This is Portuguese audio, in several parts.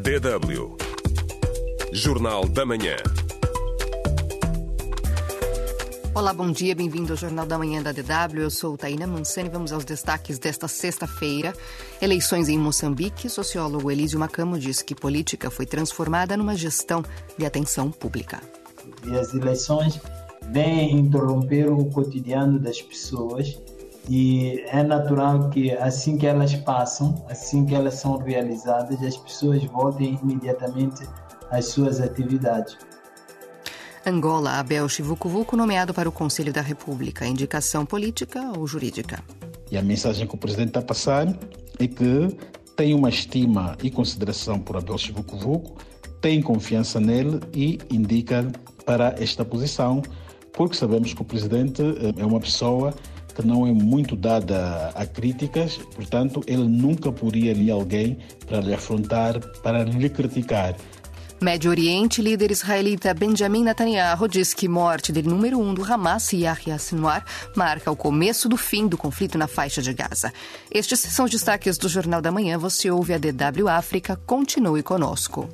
DW Jornal da Manhã. Olá, bom dia, bem-vindo ao Jornal da Manhã da DW. Eu sou Taina Mansani. Vamos aos destaques desta sexta-feira. Eleições em Moçambique. O sociólogo Elísio Macamo diz que política foi transformada numa gestão de atenção pública. E as eleições vêm interromper o cotidiano das pessoas e é natural que assim que elas passam, assim que elas são realizadas, as pessoas voltem imediatamente às suas atividades. Angola, Abel Chivucovuco, nomeado para o Conselho da República. Indicação política ou jurídica? E a mensagem que o presidente está a passar é que tem uma estima e consideração por Abel Chivucovuco, tem confiança nele e indica para esta posição, porque sabemos que o presidente é uma pessoa que não é muito dada a críticas, portanto, ele nunca poria ali alguém para lhe afrontar, para lhe criticar. Médio Oriente, líder israelita Benjamin Netanyahu diz que morte do número 1 do Hamas, Yahya Sinwar, marca o começo do fim do conflito na faixa de Gaza. Estes são os destaques do Jornal da Manhã. Você ouve a DW África. Continue conosco.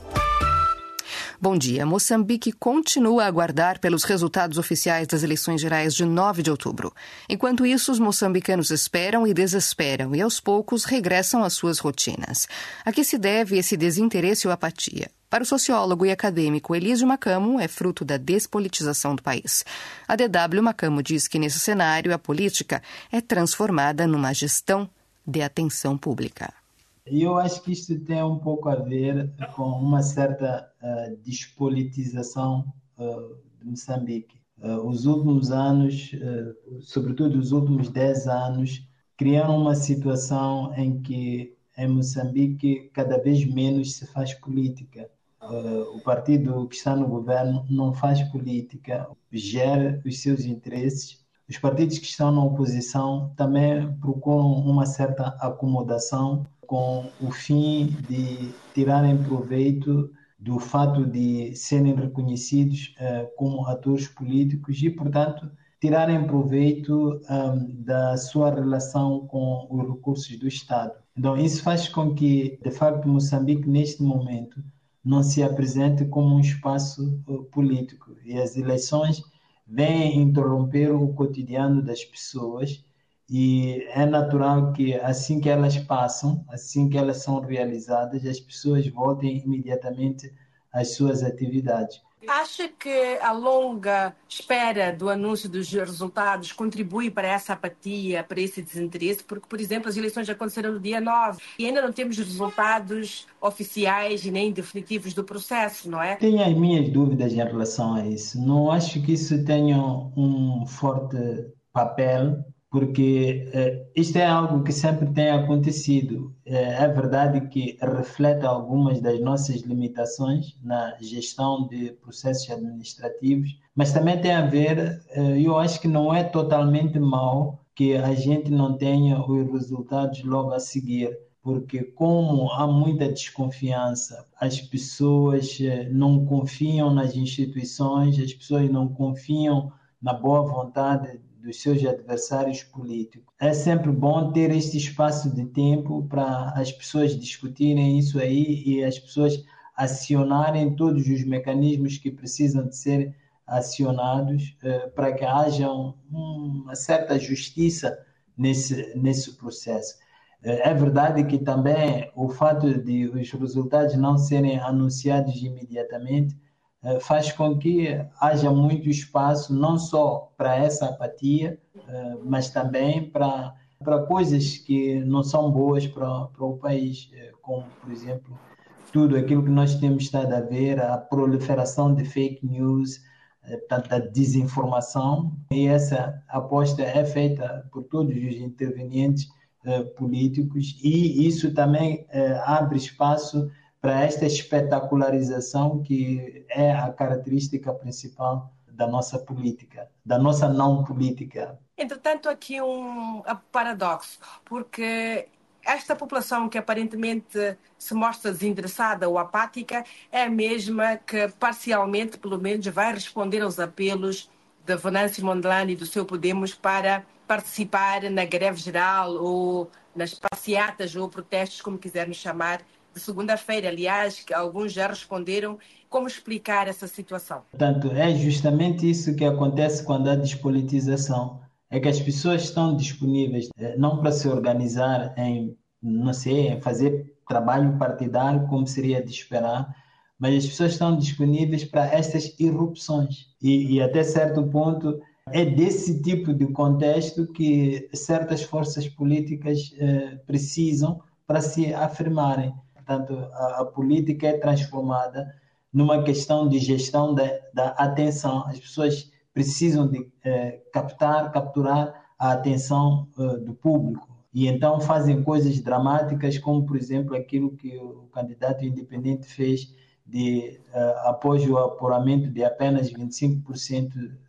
Bom dia. Moçambique continua a aguardar pelos resultados oficiais das eleições gerais de 9 de outubro. Enquanto isso, os moçambicanos esperam e desesperam e, aos poucos, regressam às suas rotinas. A que se deve esse desinteresse ou apatia? Para o sociólogo e acadêmico Elísio Macamo, é fruto da despolitização do país. A DW Macamo diz que, nesse cenário, a política é transformada numa gestão de atenção pública. Eu acho que isto tem um pouco a ver com uma certa despolitização de Moçambique. Os últimos anos, sobretudo os últimos 10 anos, criaram uma situação em que em Moçambique cada vez menos se faz política. O partido que está no governo não faz política, gera os seus interesses. Os partidos que estão na oposição também procuram uma certa acomodação com o fim de tirarem proveito do fato de serem reconhecidos como atores políticos e, portanto, tirarem proveito da sua relação com os recursos do Estado. Então, isso faz com que, de facto, Moçambique, neste momento, não se apresente como um espaço político. E as eleições vêm interromper o cotidiano das pessoas e é natural que assim que elas passam, assim que elas são realizadas, as pessoas voltem imediatamente às suas atividades. Acha que a longa espera do anúncio dos resultados contribui para essa apatia, para esse desinteresse? Porque, por exemplo, as eleições aconteceram no dia 9 e ainda não temos resultados oficiais e nem definitivos do processo, não é? Tenho as minhas dúvidas em relação a isso. Não acho que isso tenha um forte papel, porque isto é algo que sempre tem acontecido. É verdade que reflete algumas das nossas limitações na gestão de processos administrativos, mas também tem a ver, eu acho que não é totalmente mau que a gente não tenha os resultados logo a seguir, porque como há muita desconfiança, as pessoas não confiam nas instituições, as pessoas não confiam na boa vontade dos seus adversários políticos. É sempre bom ter este espaço de tempo para as pessoas discutirem isso aí e as pessoas acionarem todos os mecanismos que precisam de ser acionados para que haja uma certa justiça nesse processo. É verdade que também o fato de os resultados não serem anunciados imediatamente faz com que haja muito espaço não só para essa apatia, mas também para coisas que não são boas para o país, como, por exemplo, tudo aquilo que nós temos estado a ver, a proliferação de fake news, da desinformação, e essa aposta é feita por todos os intervenientes políticos e isso também abre espaço para esta espetacularização que é a característica principal da nossa política, da nossa não política. Entretanto, aqui um paradoxo, porque esta população que aparentemente se mostra desinteressada ou apática é a mesma que parcialmente, pelo menos, vai responder aos apelos de Venâncio Mondlane e do seu Podemos para participar na greve geral ou nas passeatas ou protestos, como quisermos chamar, de segunda-feira, aliás, que alguns já responderam. Como explicar essa situação? Portanto, é justamente isso que acontece quando há despolitização. É que as pessoas estão disponíveis não para se organizar em, não sei, em fazer trabalho partidário, como seria de esperar, mas as pessoas estão disponíveis para estas irrupções. E até certo ponto, é desse tipo de contexto que certas forças políticas precisam para se afirmarem. Portanto, a política é transformada numa questão de gestão da atenção. As pessoas precisam de capturar a atenção do público. E então fazem coisas dramáticas, como, por exemplo, aquilo que o candidato independente fez após o apuramento de apenas 25%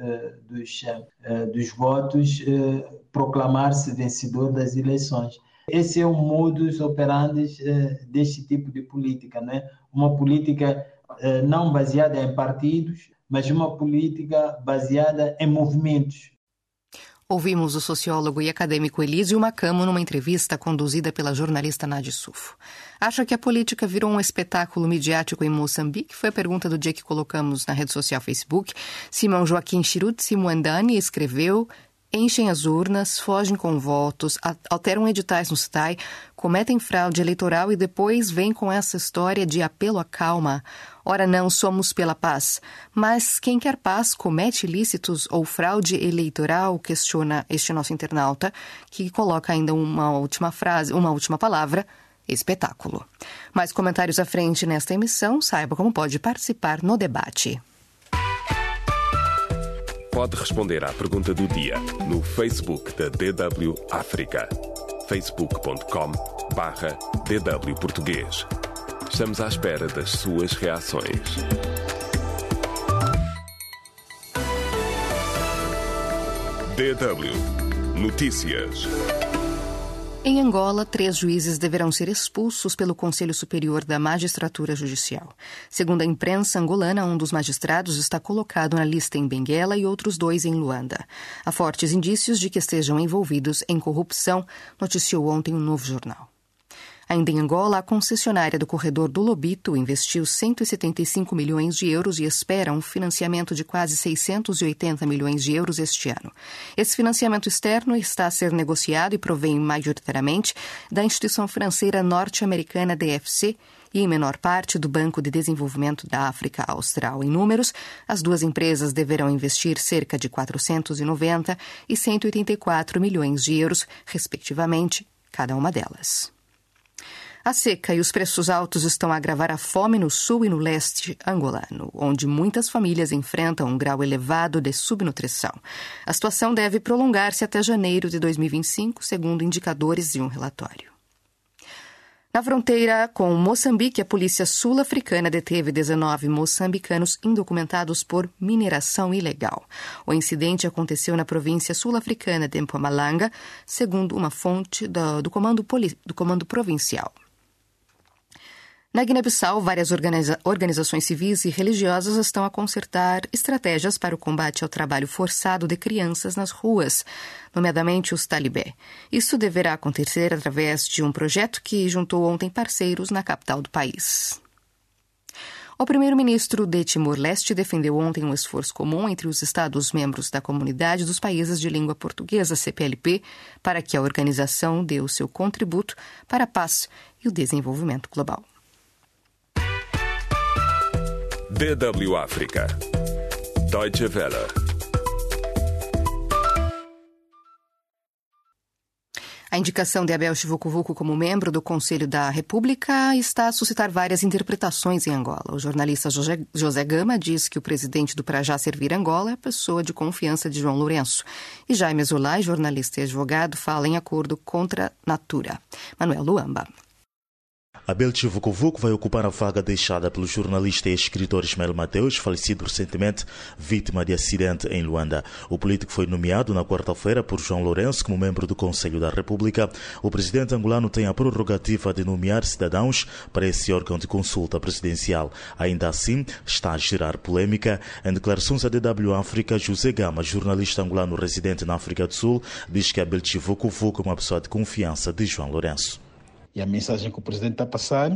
dos votos, proclamar-se vencedor das eleições. Esse é o modus operandi deste tipo de política, né? Uma política não baseada em partidos, mas uma política baseada em movimentos. Ouvimos o sociólogo e acadêmico Elísio Macamo numa entrevista conduzida pela jornalista Nádia Sufo. Acha que a política virou um espetáculo midiático em Moçambique? Foi a pergunta do dia que colocamos na rede social Facebook. Simão Joaquim Chirutsi Muandani escreveu: enchem as urnas, fogem com votos, alteram editais no STAI, cometem fraude eleitoral e depois vêm com essa história de apelo à calma. Ora não, somos pela paz. Mas quem quer paz comete ilícitos ou fraude eleitoral? Questiona este nosso internauta, que coloca ainda uma última palavra: espetáculo. Mais comentários à frente nesta emissão. Saiba como pode participar no debate. Pode responder à pergunta do dia no Facebook da DW África. facebook.com/DW Português. Estamos à espera das suas reações. DW Notícias. Em Angola, 3 juízes deverão ser expulsos pelo Conselho Superior da Magistratura Judicial. Segundo a imprensa angolana, um dos magistrados está colocado na lista em Benguela e outros 2 em Luanda. Há fortes indícios de que estejam envolvidos em corrupção, noticiou ontem um novo jornal. Ainda em Angola, a concessionária do corredor do Lobito investiu 175 milhões de euros e espera um financiamento de quase 680 milhões de euros este ano. Esse financiamento externo está a ser negociado e provém majoritariamente da instituição financeira norte-americana DFC e, em menor parte, do Banco de Desenvolvimento da África Austral. Em números, as 2 empresas deverão investir cerca de 490 e 184 milhões de euros, respectivamente, cada uma delas. A seca e os preços altos estão a agravar a fome no sul e no leste angolano, onde muitas famílias enfrentam um grau elevado de subnutrição. A situação deve prolongar-se até janeiro de 2025, segundo indicadores de um relatório. Na fronteira com Moçambique, a polícia sul-africana deteve 19 moçambicanos indocumentados por mineração ilegal. O incidente aconteceu na província sul-africana de Mpumalanga, segundo uma fonte do comando provincial. Na Guiné-Bissau, várias organizações civis e religiosas estão a concertar estratégias para o combate ao trabalho forçado de crianças nas ruas, nomeadamente os talibé. Isso deverá acontecer através de um projeto que juntou ontem parceiros na capital do país. O primeiro-ministro de Timor-Leste defendeu ontem um esforço comum entre os Estados-membros da Comunidade dos Países de Língua Portuguesa, CPLP, para que a organização dê o seu contributo para a paz e o desenvolvimento global. DW África. Deutsche Welle. A indicação de Abel Chivukuvuku como membro do Conselho da República está a suscitar várias interpretações em Angola. O jornalista José Gama diz que o presidente do Para Já Servir Angola é a pessoa de confiança de João Lourenço. E Jaime Zulay, jornalista e advogado, fala em acordo contra natura. Manuel Luamba. Abel Chivukuvuku vai ocupar a vaga deixada pelo jornalista e escritor Ismael Mateus, falecido recentemente, vítima de acidente em Luanda. O político foi nomeado na quarta-feira por João Lourenço como membro do Conselho da República. O presidente angolano tem a prerrogativa de nomear cidadãos para esse órgão de consulta presidencial. Ainda assim, está a gerar polêmica. Em declarações à DW África, José Gama, jornalista angolano residente na África do Sul, diz que Abel Chivukuvuku é uma pessoa de confiança de João Lourenço. E a mensagem que o presidente está a passar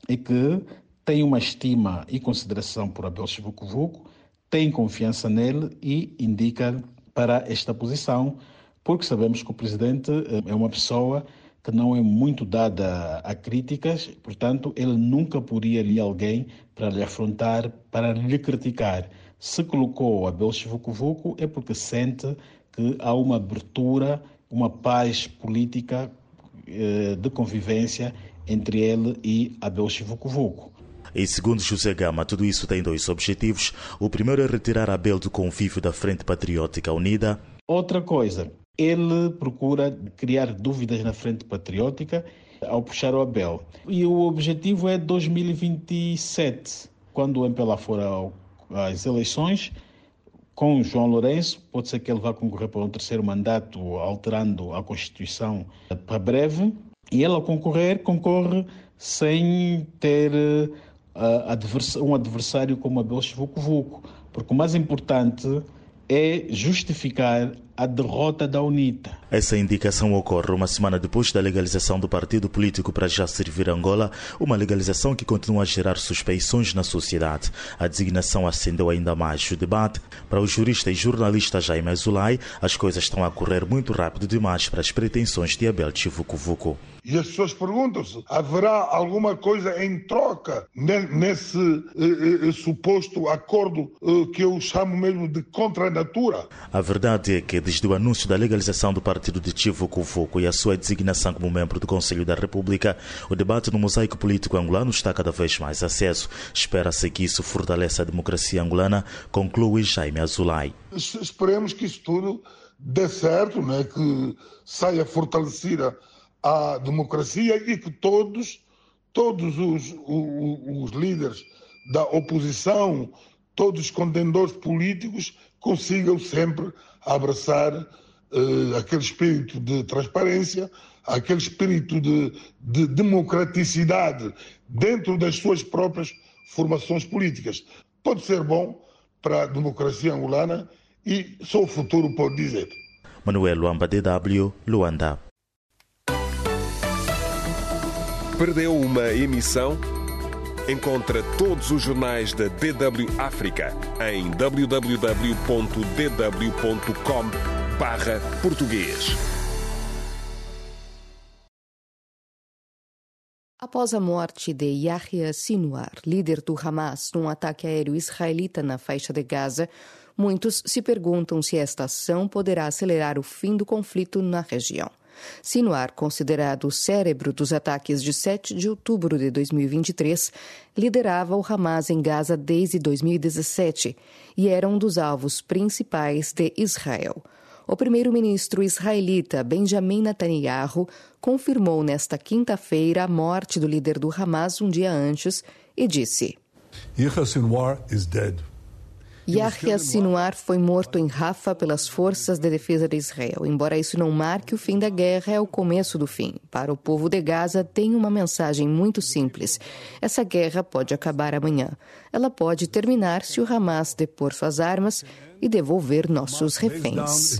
é que tem uma estima e consideração por Abel Chivucovuco, tem confiança nele e indica para esta posição, porque sabemos que o presidente é uma pessoa que não é muito dada a críticas, portanto, ele nunca poria ali alguém para lhe afrontar, para lhe criticar. Se colocou Abel Chivucovuco é porque sente que há uma abertura, uma paz política de convivência entre ele e Abel Chivucovuco. E segundo José Gama, tudo isso tem dois objetivos. O primeiro é retirar Abel do convívio da Frente Patriótica Unida. Outra coisa, ele procura criar dúvidas na Frente Patriótica ao puxar o Abel. E o objetivo é 2027, quando o MPLA for às eleições, com João Lourenço, pode ser que ele vá concorrer para um terceiro mandato, alterando a Constituição para breve, e ele ao concorrer, concorre sem ter um adversário como Abel Chivucovuco, porque o mais importante é justificar a derrota da UNITA. Essa indicação ocorre uma semana depois da legalização do partido político para já servir Angola, uma legalização que continua a gerar suspeições na sociedade. A designação acendeu ainda mais o debate. Para o jurista e jornalista Jaime Azulay, as coisas estão a correr muito rápido demais para as pretensões de Abel Chivucovuco. E as pessoas perguntam-se, haverá alguma coisa em troca nesse suposto acordo que eu chamo mesmo de contra a natura? A verdade é que desde o anúncio da legalização do partido de Chivucovuco e a sua designação como membro do Conselho da República, o debate no mosaico político angolano está cada vez mais aceso. Espera-se que isso fortaleça a democracia angolana, conclui Jaime Azulay. Esperemos que isso tudo dê certo, né? Que saia fortalecida a democracia e que todos os líderes da oposição, todos os contendores políticos consigam sempre abraçar aquele espírito de transparência, aquele espírito de democraticidade dentro das suas próprias formações políticas. Pode ser bom para a democracia angolana e só o futuro pode dizer. Manuel Luamba, DW, Luanda. Perdeu uma emissão? Encontra todos os jornais da DW África em www.dw.com/português. Após a morte de Yahya Sinwar, líder do Hamas, num ataque aéreo israelita na faixa de Gaza, muitos se perguntam se esta ação poderá acelerar o fim do conflito na região. Sinwar, considerado o cérebro dos ataques de 7 de outubro de 2023, liderava o Hamas em Gaza desde 2017 e era um dos alvos principais de Israel. O primeiro-ministro israelita Benjamin Netanyahu confirmou nesta quinta-feira a morte do líder do Hamas um dia antes e disse: Yahya Sinwar is dead. Yahya Sinwar foi morto em Rafah pelas forças de defesa de Israel. Embora isso não marque o fim da guerra, é o começo do fim. Para o povo de Gaza, tem uma mensagem muito simples. Essa guerra pode acabar amanhã. Ela pode terminar se o Hamas depor suas armas e devolver nossos reféns.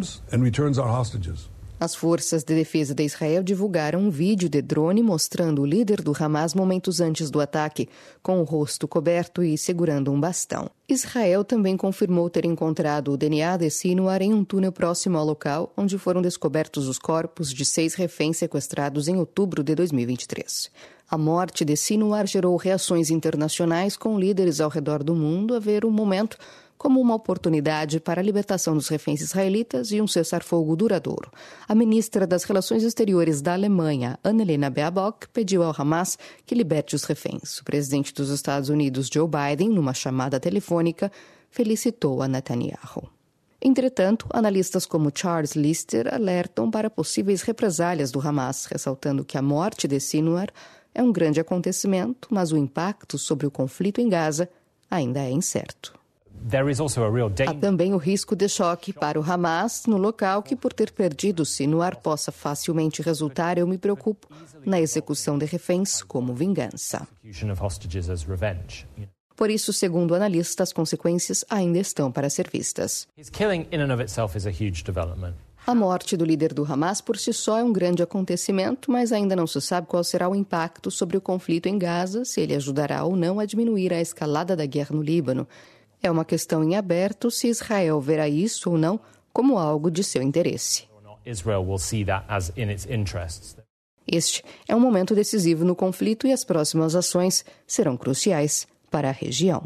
As forças de defesa de Israel divulgaram um vídeo de drone mostrando o líder do Hamas momentos antes do ataque, com o rosto coberto e segurando um bastão. Israel também confirmou ter encontrado o DNA de Sinwar em um túnel próximo ao local, onde foram descobertos os corpos de 6 reféns sequestrados em outubro de 2023. A morte de Sinwar gerou reações internacionais, com líderes ao redor do mundo a ver o momento como uma oportunidade para a libertação dos reféns israelitas e um cessar-fogo duradouro. A ministra das Relações Exteriores da Alemanha, Annalena Baerbock, pediu ao Hamas que liberte os reféns. O presidente dos Estados Unidos, Joe Biden, numa chamada telefônica, felicitou a Netanyahu. Entretanto, analistas como Charles Lister alertam para possíveis represálias do Hamas, ressaltando que a morte de Sinwar é um grande acontecimento, mas o impacto sobre o conflito em Gaza ainda é incerto. Há também o risco de choque para o Hamas no local que, por ter perdido Sinwar, possa facilmente resultar, eu me preocupo, na execução de reféns como vingança. Por isso, segundo analistas, as consequências ainda estão para ser vistas. A morte do líder do Hamas por si só é um grande acontecimento, mas ainda não se sabe qual será o impacto sobre o conflito em Gaza, se ele ajudará ou não a diminuir a escalada da guerra no Líbano. É uma questão em aberto se Israel verá isso ou não como algo de seu interesse. Este é um momento decisivo no conflito e as próximas ações serão cruciais para a região.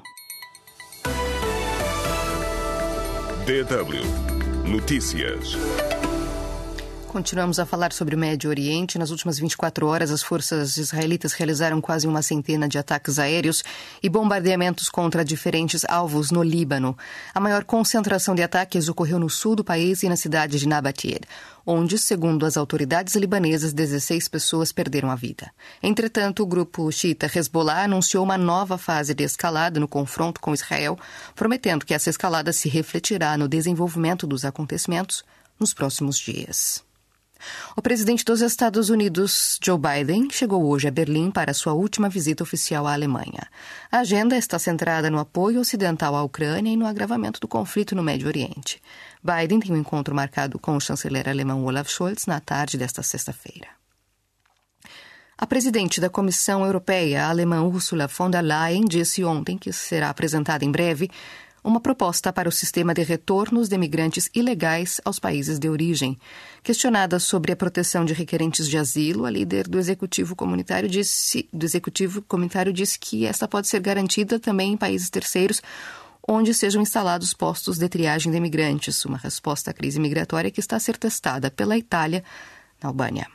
DW Notícias. Continuamos a falar sobre o Médio Oriente. Nas últimas 24 horas, as forças israelitas realizaram quase uma centena de ataques aéreos e bombardeamentos contra diferentes alvos no Líbano. A maior concentração de ataques ocorreu no sul do país e na cidade de Nabatir, onde, segundo as autoridades libanesas, 16 pessoas perderam a vida. Entretanto, o grupo xiita Hezbollah anunciou uma nova fase de escalada no confronto com Israel, prometendo que essa escalada se refletirá no desenvolvimento dos acontecimentos nos próximos dias. O presidente dos Estados Unidos, Joe Biden, chegou hoje a Berlim para sua última visita oficial à Alemanha. A agenda está centrada no apoio ocidental à Ucrânia e no agravamento do conflito no Médio Oriente. Biden tem um encontro marcado com o chanceler alemão Olaf Scholz na tarde desta sexta-feira. A presidente da Comissão Europeia, a alemã Ursula von der Leyen, disse ontem que será apresentada em breve uma proposta para o sistema de retornos de imigrantes ilegais aos países de origem. Questionada sobre a proteção de requerentes de asilo, a líder do Executivo Comunitário disse que esta pode ser garantida também em países terceiros, onde sejam instalados postos de triagem de imigrantes, uma resposta à crise migratória que está a ser testada pela Itália na Albânia.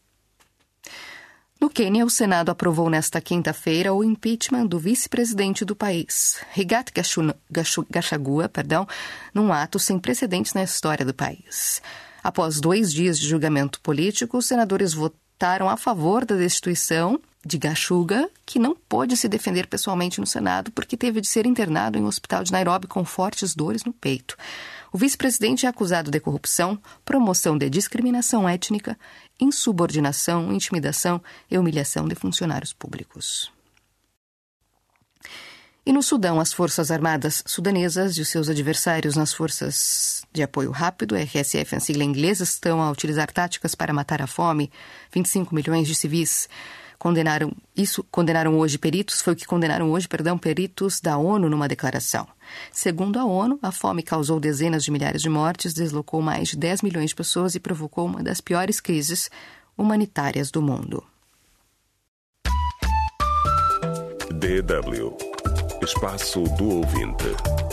No Quênia, o Senado aprovou nesta quinta-feira o impeachment do vice-presidente do país, Rigathi Gachagua, num ato sem precedentes na história do país. Após 2 dias de julgamento político, os senadores votaram a favor da destituição de Gachagua, que não pôde se defender pessoalmente no Senado porque teve de ser internado em um hospital de Nairobi com fortes dores no peito. O vice-presidente é acusado de corrupção, promoção de discriminação étnica, insubordinação, intimidação e humilhação de funcionários públicos. E no Sudão, as Forças Armadas sudanesas e os seus adversários nas Forças de Apoio Rápido, RSF, em sigla inglesa, estão a utilizar táticas para matar a fome. 25 milhões de civis condenaram hoje peritos da ONU numa declaração. Segundo a ONU, a fome causou dezenas de milhares de mortes, deslocou mais de 10 milhões de pessoas e provocou uma das piores crises humanitárias do mundo. DW Espaço do Ouvinte.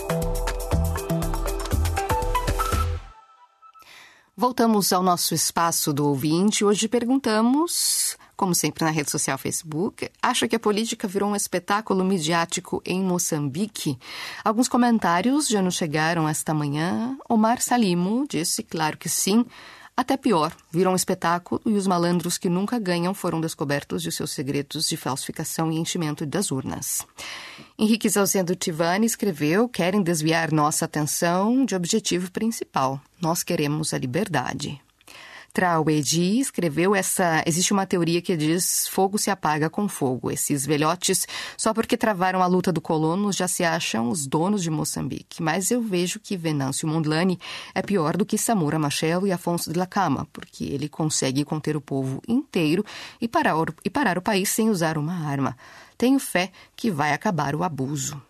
Voltamos ao nosso Espaço do Ouvinte. Hoje perguntamos, como sempre na rede social Facebook, acha que a política virou um espetáculo midiático em Moçambique? Alguns comentários já nos chegaram esta manhã. Omar Salimo disse, claro que sim. Até pior, virou um espetáculo e os malandros que nunca ganham foram descobertos de seus segredos de falsificação e enchimento das urnas. Henrique Zalzendo Tivani escreveu, querem desviar nossa atenção de objetivo principal. Nós queremos a liberdade. Trauedi escreveu existe uma teoria que diz fogo se apaga com fogo. Esses velhotes, só porque travaram a luta do colono, já se acham os donos de Moçambique. Mas eu vejo que Venâncio Mondlane é pior do que Samora Machel e Afonso de la Cama, porque ele consegue conter o povo inteiro e parar o país sem usar uma arma. Tenho fé que vai acabar o abuso.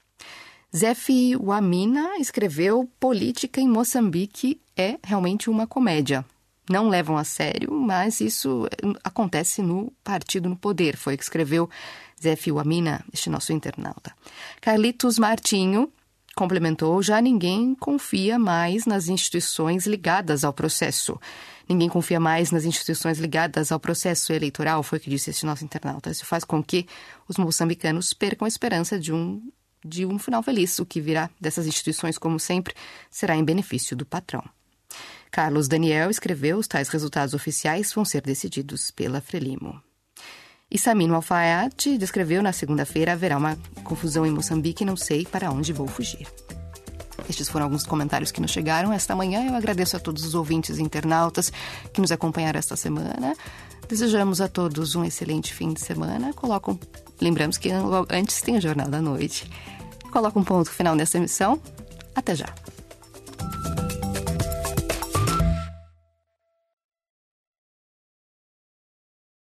Zefi Wamina escreveu, política em Moçambique é realmente uma comédia. Não levam a sério, mas isso acontece no partido no poder. Foi o que escreveu Zefi Wamina, este nosso internauta. Carlitos Martinho complementou, já ninguém confia mais nas instituições ligadas ao processo. Ninguém confia mais nas instituições ligadas ao processo eleitoral, foi o que disse este nosso internauta. Isso faz com que os moçambicanos percam a esperança de um final feliz. O que virá dessas instituições, como sempre, será em benefício do patrão. Carlos Daniel escreveu, os tais resultados oficiais vão ser decididos pela Frelimo. E Samino Alfaiate descreveu, na segunda-feira haverá uma confusão em Moçambique e não sei para onde vou fugir. Estes foram alguns comentários que nos chegaram esta manhã. Eu agradeço a todos os ouvintes e internautas que nos acompanharam esta semana. Desejamos a todos um excelente fim de semana. Lembramos que antes tem o Jornal da Noite. Coloca um ponto final nessa emissão. Até já.